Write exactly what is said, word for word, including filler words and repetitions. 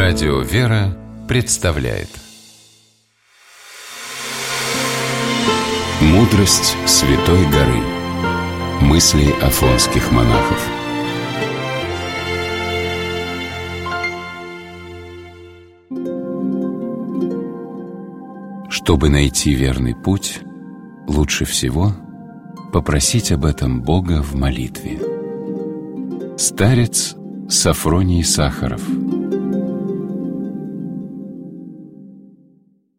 Радио «Вера» представляет «Мудрость Святой горы». Мысли афонских монахов. Чтобы найти верный путь, лучше всего попросить об этом Бога в молитве. Старец Сафроний Сахаров.